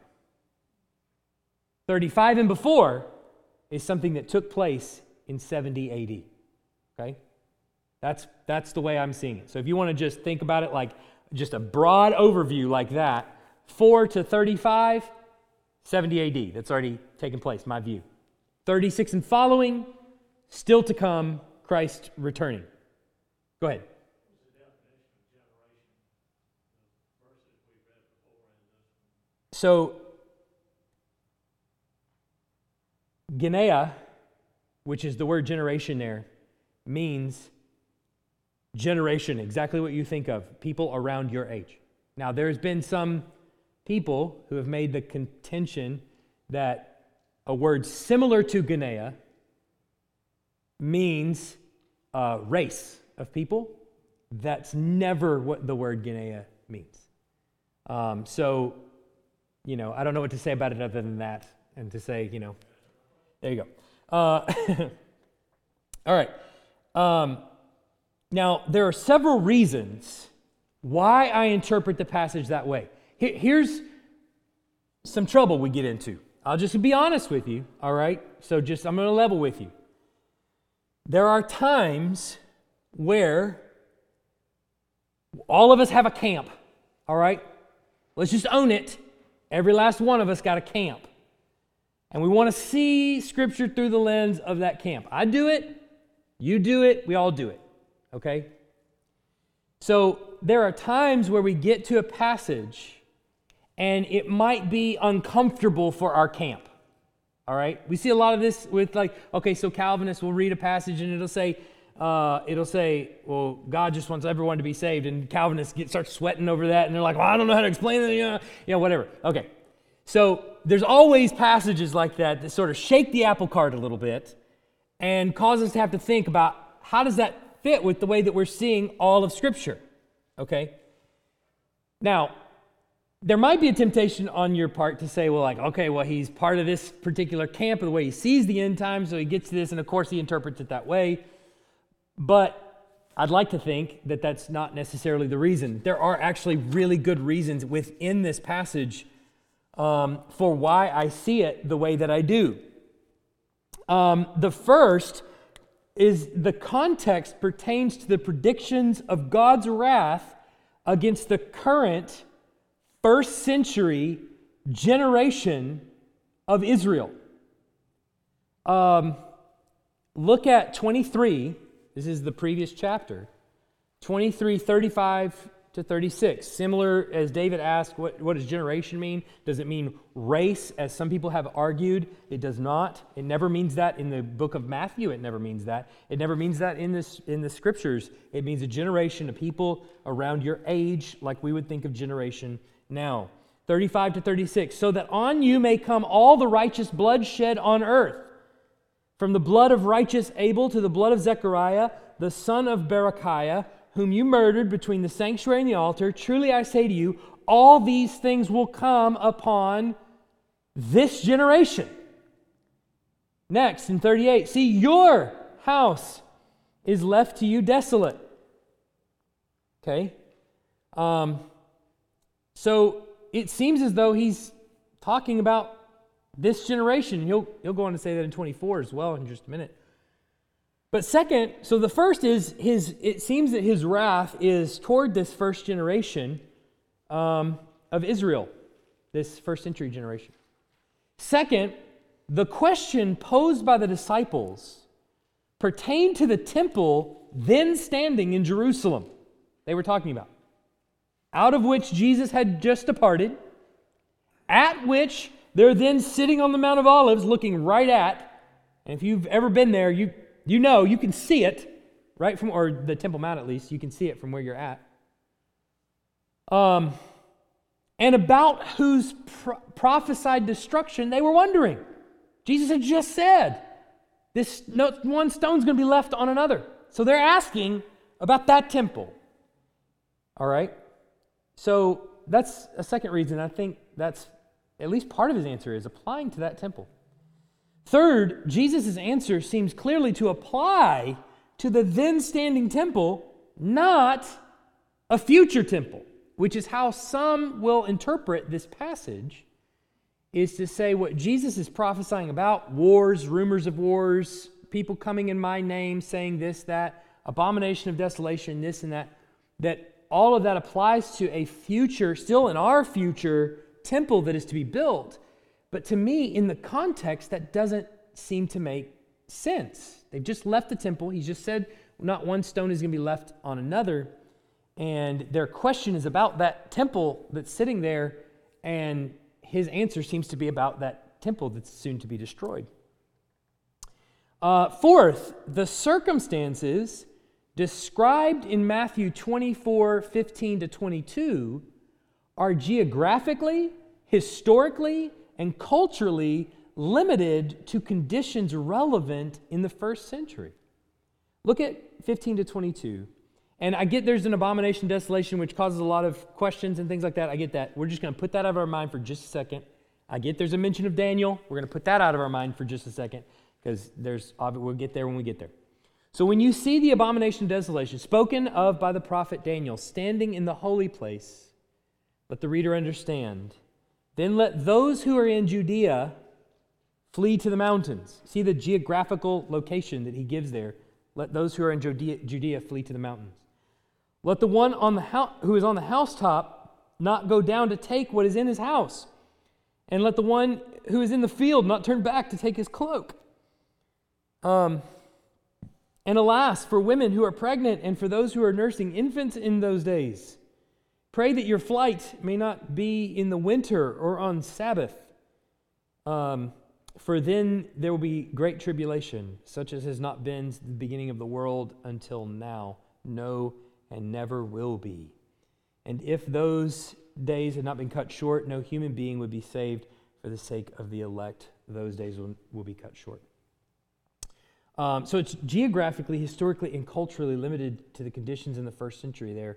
35 and before is something that took place in 70 AD. Okay? That's the way I'm seeing it. So if you want to just think about it like just a broad overview like that, 4 to 35, 70 AD. That's already taken place, my view. 36 and following, still to come, Christ returning. Go ahead. So, Genea, which is the word generation there, means generation, exactly what you think of, people around your age. Now, there's been some people who have made the contention that a word similar to Genea means a race of people. That's never what the word Genea means. So, I don't know what to say about it other than that, and to say, there you go. All right. Now, there are several reasons why I interpret the passage that way. Here's some trouble we get into. I'll just be honest with you, all right? So I'm going to level with you. There are times where all of us have a camp, all right? Let's just own it. Every last one of us got a camp. And we want to see Scripture through the lens of that camp. I do it, you do it, we all do it, okay? So there are times where we get to a passage and it might be uncomfortable for our camp, all right? We see a lot of this with so Calvinists will read a passage and it'll say, well, God just wants everyone to be saved, and Calvinists start sweating over that, and they're like, well, I don't know how to explain it, whatever. Okay, so there's always passages like that sort of shake the apple cart a little bit and cause us to have to think about how does that fit with the way that we're seeing all of Scripture. Okay? Now, there might be a temptation on your part to say, well, like, okay, well, he's part of this particular camp of the way he sees the end times, so he gets this, and of course he interprets it that way. But I'd like to think that that's not necessarily the reason. There are actually really good reasons within this passage for why I see it the way that I do. The first is the context pertains to the predictions of God's wrath against the current first century generation of Israel. Look at 23. This is the previous chapter. 23, 35 to 36. Similar as David asked, what does generation mean? Does it mean race, as some people have argued? It does not. It never means that in the book of Matthew. It never means that. It never means that in the Scriptures. It means a generation of people around your age, like we would think of generation now. 35 to 36. So that on you may come all the righteous blood shed on earth, from the blood of righteous Abel to the blood of Zechariah, the son of Berechiah, whom you murdered between the sanctuary and the altar. Truly I say to you, all these things will come upon this generation. Next, in 38, see, your house is left to you desolate. Okay? So it seems as though he's talking about this generation. He'll go on to say that in 24 as well in just a minute. But second, so the first is it seems that his wrath is toward this first generation of Israel, this first century generation. Second, the question posed by the disciples pertained to the temple then standing in Jerusalem they were talking about, out of which Jesus had just departed, at which they're then sitting on the Mount of Olives looking right at, and if you've ever been there, you know, you can see it right from, or the Temple Mount at least, you can see it from where you're at. And about whose prophesied destruction they were wondering. Jesus had just said, this one stone's going to be left on another. So they're asking about that temple. All right? So that's a second reason. I think that's at least part of his answer is applying to that temple. Third, Jesus' answer seems clearly to apply to the then standing temple, not a future temple, which is how some will interpret this passage, is to say what Jesus is prophesying about, wars, rumors of wars, people coming in my name saying this, that, abomination of desolation, this and that all of that applies to a future, still in our future, temple that is to be built. But to me, in the context, that doesn't seem to make sense. They've just left the temple. He just said not one stone is going to be left on another. And their question is about that temple that's sitting there, and his answer seems to be about that temple that's soon to be destroyed. Fourth, the circumstances described in Matthew 24, 15 to 22 are geographically, historically, and culturally limited to conditions relevant in the first century. Look at 15 to 22. And I get there's an abomination of desolation which causes a lot of questions and things like that. I get that. We're just going to put that out of our mind for just a second. I get there's a mention of Daniel. We're going to put that out of our mind for just a second because we'll get there when we get there. So when you see the abomination of desolation spoken of by the prophet Daniel standing in the holy place, let the reader understand. Then let those who are in Judea flee to the mountains. See the geographical location that he gives there. Let those who are in Judea flee to the mountains. Let the one who is on the housetop not go down to take what is in his house. And let the one who is in the field not turn back to take his cloak. And alas, for women who are pregnant and for those who are nursing infants in those days, pray that your flight may not be in the winter or on Sabbath, for then there will be great tribulation, such as has not been the beginning of the world until now, no, and never will be. And if those days had not been cut short, no human being would be saved for the sake of the elect. Those days will be cut short. So it's geographically, historically, and culturally limited to the conditions in the first century there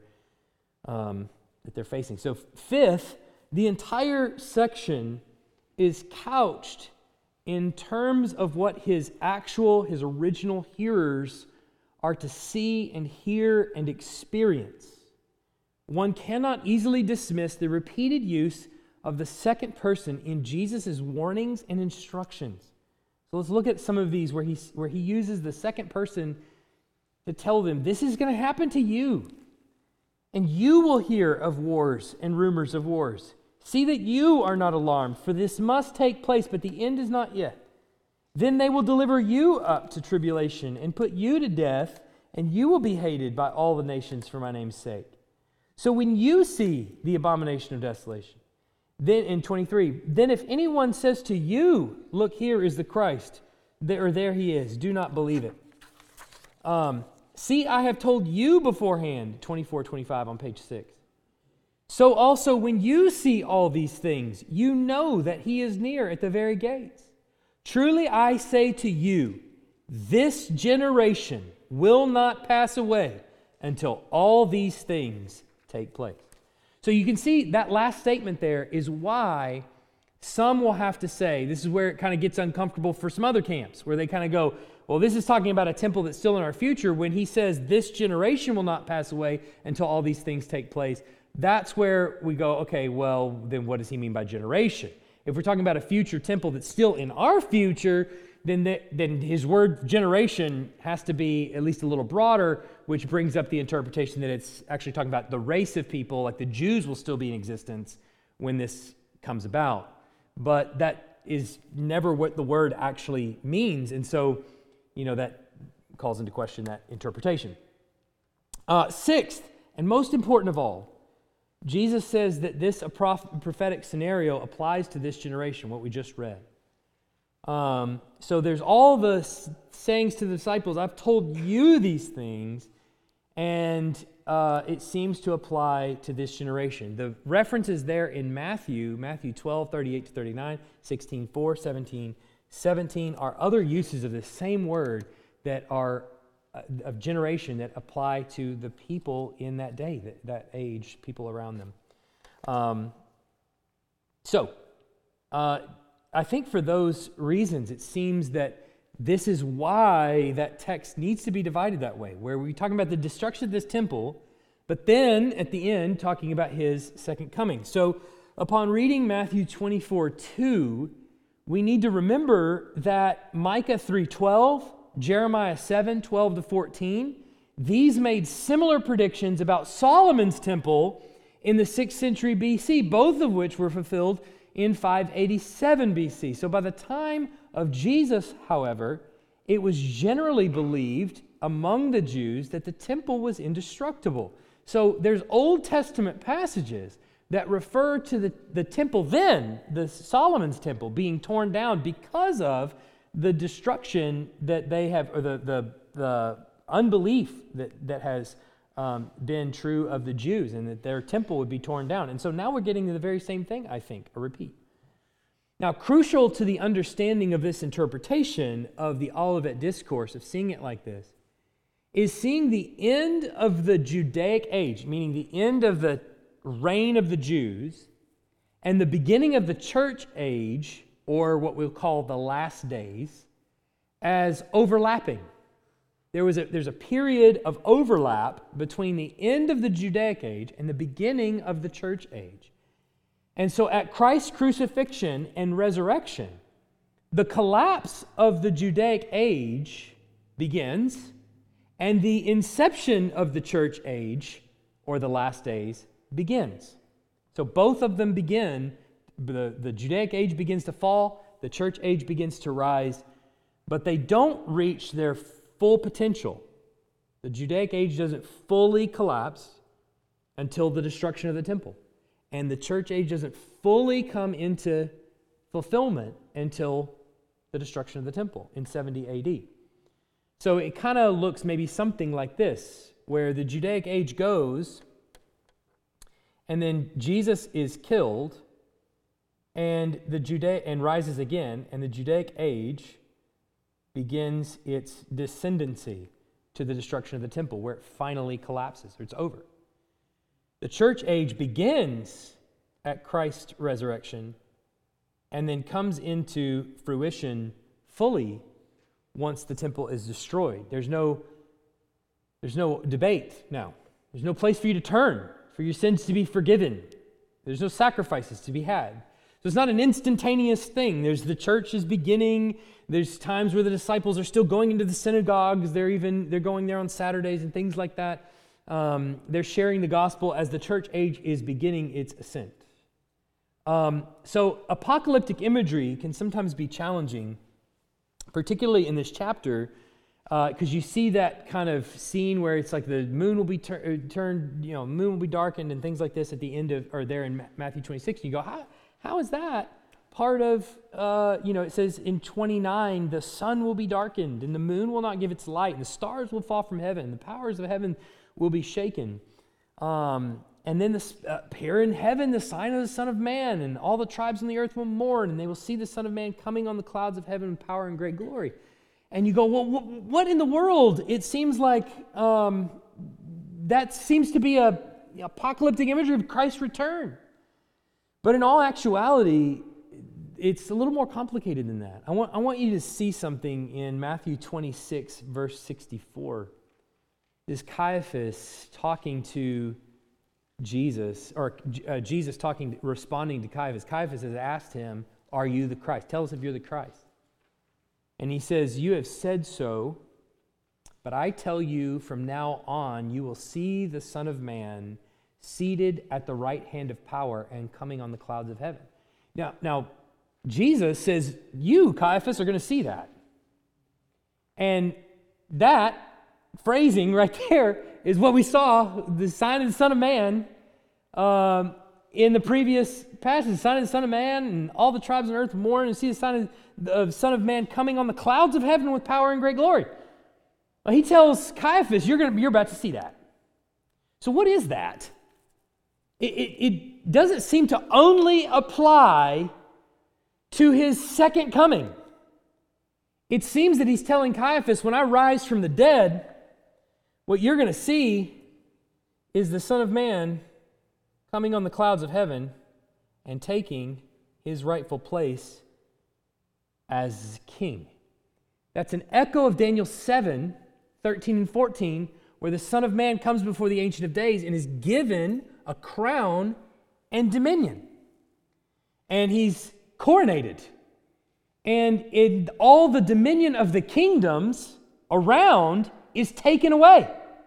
that they're facing. So fifth, the entire section is couched in terms of what his original hearers are to see and hear and experience. One cannot easily dismiss the repeated use of the second person in Jesus' warnings and instructions. So let's look at some of these where he uses the second person to tell them, this is going to happen to you. And you will hear of wars and rumors of wars. See that you are not alarmed, for this must take place, but the end is not yet. Then they will deliver you up to tribulation and put you to death, and you will be hated by all the nations for my name's sake. So when you see the abomination of desolation, then in 23, then if anyone says to you, look, here is the Christ, there he is, do not believe it. See, I have told you beforehand, 24, 25 on page 6. So also when you see all these things, you know that he is near at the very gates. Truly I say to you, this generation will not pass away until all these things take place. So you can see that last statement there is why some will have to say, this is where it kind of gets uncomfortable for some other camps, where they kind of go, well, this is talking about a temple that's still in our future. When he says this generation will not pass away until all these things take place, that's where we go, okay, well, then what does he mean by generation? If we're talking about a future temple that's still in our future, then his word generation has to be at least a little broader, which brings up the interpretation that it's actually talking about the race of people, like the Jews will still be in existence when this comes about. But that is never what the word actually means, and so, that calls into question that interpretation. Sixth, and most important of all, Jesus says that this prophetic scenario applies to this generation, what we just read. So there's all the sayings to the disciples, I've told you these things, and it seems to apply to this generation. The references there in Matthew 12, 38 to 39, 16, 4, 17, 17 are other uses of the same word that are of generation that apply to the people in that day, that age, people around them. I think for those reasons, it seems that this is why that text needs to be divided that way, where we're talking about the destruction of this temple, but then at the end, talking about his second coming. So upon reading Matthew 24:2, we need to remember that Micah 3:12, Jeremiah 7:12 to 14, these made similar predictions about Solomon's temple in the 6th century BC, both of which were fulfilled in 587 BC. So by the time of Jesus, however, it was generally believed among the Jews that the temple was indestructible. So there's Old Testament passages that refer to the temple then, the Solomon's temple, being torn down because of the destruction that they have, or the unbelief that has been true of the Jews, and that their temple would be torn down. And so now we're getting to the very same thing, I think, a repeat. Now, crucial to the understanding of this interpretation of the Olivet Discourse, of seeing it like this, is seeing the end of the Judaic age, meaning the end of the reign of the Jews, and the beginning of the church age, or what we'll call the last days, as overlapping. There's a period of overlap between the end of the Judaic age and the beginning of the church age. And so at Christ's crucifixion and resurrection, the collapse of the Judaic age begins, and the inception of the church age, or the last days, begins. So both of them begin. The Judaic age begins to fall, the church age begins to rise, but they don't reach their full potential. The Judaic age doesn't fully collapse until the destruction of the temple. And the church age doesn't fully come into fulfillment until the destruction of the temple in 70 AD. So it kind of looks maybe something like this, where the Judaic age goes, and then Jesus is killed, and rises again, and the Judaic age begins its descendancy to the destruction of the temple, where it finally collapses, or it's over. The church age begins at Christ's resurrection and then comes into fruition fully once the temple is destroyed. There's no debate now. There's no place for you to turn, for your sins to be forgiven. There's no sacrifices to be had. So it's not an instantaneous thing. There's the church is beginning. There's times where the disciples are still going into the synagogues. They're going there on Saturdays and things like that. They're sharing the gospel as the church age is beginning its ascent. So apocalyptic imagery can sometimes be challenging, particularly in this chapter, because you see that kind of scene where it's like the moon will be turned, moon will be darkened and things like this at the end of, or there in Matthew 26. And you go, how is that part of, it says in 29, the sun will be darkened and the moon will not give its light and the stars will fall from heaven. The powers of heaven will be shaken. And then appear in heaven the sign of the Son of Man, and all the tribes on the earth will mourn, and they will see the Son of Man coming on the clouds of heaven in power and great glory. And you go, well, what in the world? It seems like that seems to be a apocalyptic imagery of Christ's return. But in all actuality, it's a little more complicated than that. I want you to see something in Matthew 26, verse 64. This Caiaphas talking to Jesus, or Jesus responding to Caiaphas. Caiaphas has asked him, "Are you the Christ? Tell us if you're the Christ." And he says, "You have said so, but I tell you from now on, you will see the Son of Man seated at the right hand of power and coming on the clouds of heaven." Now Jesus says, you, Caiaphas, are going to see that. And that phrasing right there is what we saw, the sign of the Son of Man, in the previous passage. The sign of the Son of Man, and all the tribes on earth mourn and see the sign of the Son of Man coming on the clouds of heaven with power and great glory. Well, he tells Caiaphas, you're about to see that. So what is that? It doesn't seem to only apply to his second coming. It seems that he's telling Caiaphas, when I rise from the dead, what you're going to see is the Son of Man coming on the clouds of heaven and taking his rightful place as king. That's an echo of Daniel 7, 13 and 14, where the Son of Man comes before the Ancient of Days and is given a crown and dominion. And he's coronated. And all the dominion of the kingdoms around is taken away.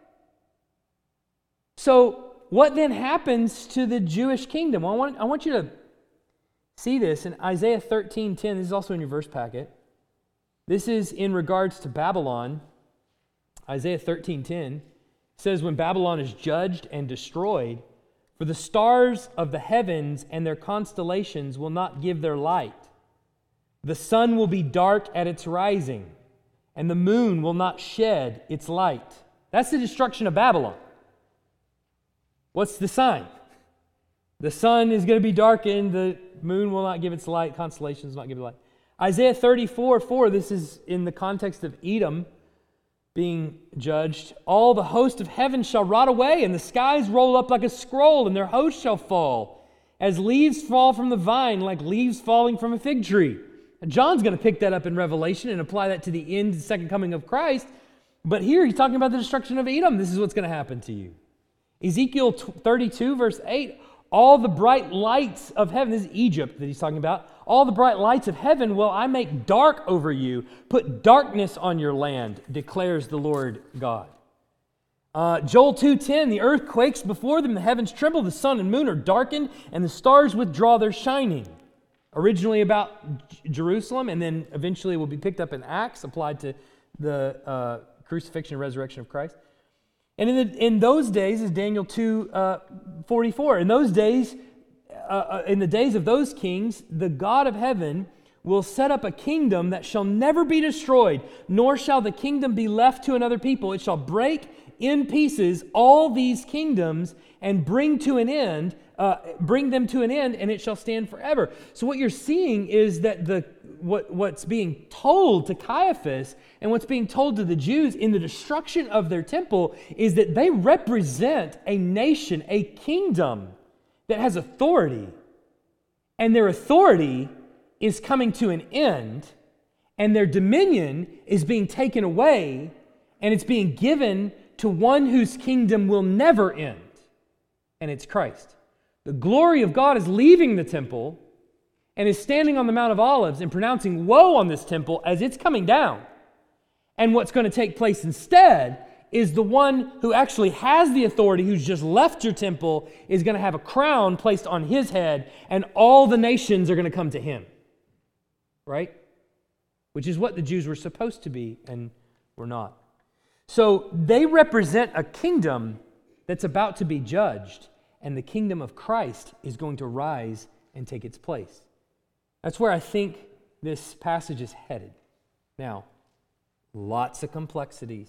So what then happens to the Jewish kingdom? Well, I want you to see this in Isaiah 13:10. This is also in your verse packet. This is in regards to Babylon. Isaiah 13:10 says, when Babylon is judged and destroyed, for the stars of the heavens and their constellations will not give their light. The sun will be dark at its rising, and the moon will not shed its light. That's the destruction of Babylon. What's the sign? The sun is going to be darkened, the moon will not give its light, constellations will not give its light. Isaiah 34:4, this is in the context of Edom being judged. All the host of heaven shall rot away, and the skies roll up like a scroll, and their host shall fall, as leaves fall from the vine, like leaves falling from a fig tree. And John's going to pick that up in Revelation and apply that to the end, the second coming of Christ. But here he's talking about the destruction of Edom. This is what's going to happen to you. Ezekiel 32, verse 8, all the bright lights of heaven, this is Egypt that he's talking about, all the bright lights of heaven will I make dark over you, put darkness on your land, declares the Lord God. Joel 2:10, the earth quakes before them, the heavens tremble, the sun and moon are darkened, and the stars withdraw their shining. Originally about Jerusalem, and then eventually will be picked up in Acts, applied to the crucifixion and resurrection of Christ. And in those days, is Daniel 2:44. In those days, in the days of those kings, the God of heaven will set up a kingdom that shall never be destroyed, nor shall the kingdom be left to another people. It shall break in pieces all these kingdoms and bring them to an end, and it shall stand forever. So what you're seeing is that what's being told to Caiaphas and what's being told to the Jews in the destruction of their temple is that they represent a nation, a kingdom that has authority. And their authority is coming to an end, and their dominion is being taken away, and it's being given to one whose kingdom will never end, and it's Christ. The glory of God is leaving the temple and is standing on the Mount of Olives and pronouncing woe on this temple as it's coming down. And what's going to take place instead is the one who actually has the authority, who's just left your temple, is going to have a crown placed on his head, and all the nations are going to come to him. Right? Which is what the Jews were supposed to be, and were not. So they represent a kingdom that's about to be judged, and the kingdom of Christ is going to rise and take its place. That's where I think this passage is headed. Now, lots of complexities.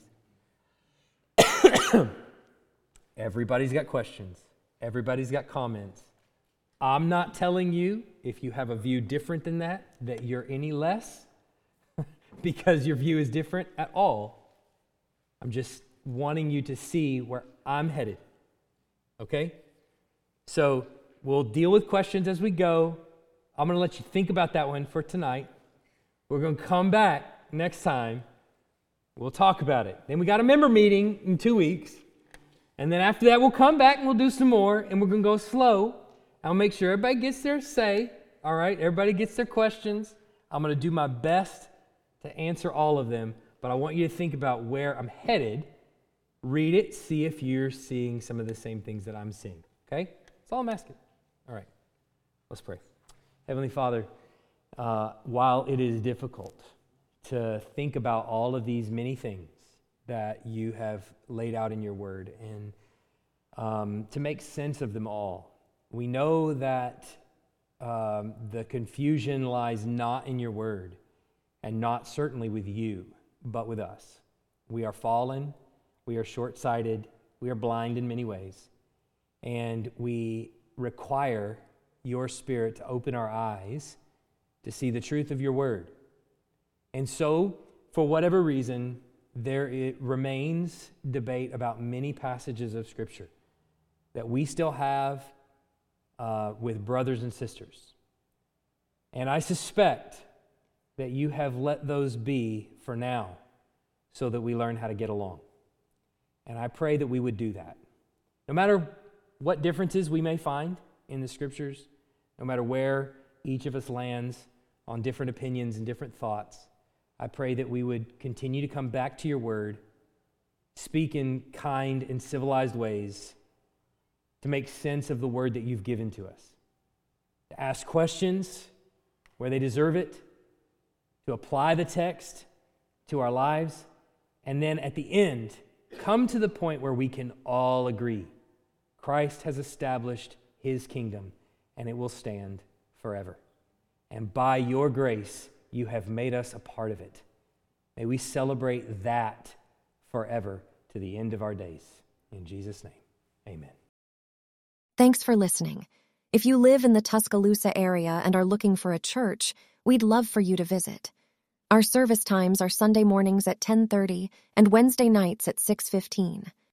Everybody's got questions. Everybody's got comments. I'm not telling you, if you have a view different than that you're any less because your view is different at all. I'm just wanting you to see where I'm headed. Okay? So we'll deal with questions as we go. I'm going to let you think about that one for tonight. We're going to come back next time. We'll talk about it. Then we got a member meeting in 2 weeks. And then after that, we'll come back and we'll do some more. And we're going to go slow. I'll make sure everybody gets their say. All right? Everybody gets their questions. I'm going to do my best to answer all of them. But I want you to think about where I'm headed. Read it. See if you're seeing some of the same things that I'm seeing. Okay? That's all I'm asking. All right. Let's pray. Heavenly Father, while it is difficult to think about all of these many things that you have laid out in your word and to make sense of them all, we know that the confusion lies not in your word and not certainly with you, but with us. We are fallen, we are short-sighted, we are blind in many ways, and we require your Spirit to open our eyes to see the truth of your word. And so, for whatever reason, there remains debate about many passages of Scripture that we still have with brothers and sisters. And I suspect that you have let those be for now so that we learn how to get along. And I pray that we would do that. No matter what differences we may find in the Scriptures, no matter where each of us lands on different opinions and different thoughts, I pray that we would continue to come back to your word, speak in kind and civilized ways to make sense of the word that you've given to us, to ask questions where they deserve it, to apply the text to our lives, and then at the end, come to the point where we can all agree Christ has established his kingdom, and it will stand forever. And by your grace, you have made us a part of it. May we celebrate that forever to the end of our days. In Jesus' name, amen. Thanks for listening. If you live in the Tuscaloosa area and are looking for a church, we'd love for you to visit. Our service times are Sunday mornings at 10:30 and Wednesday nights at 6:15.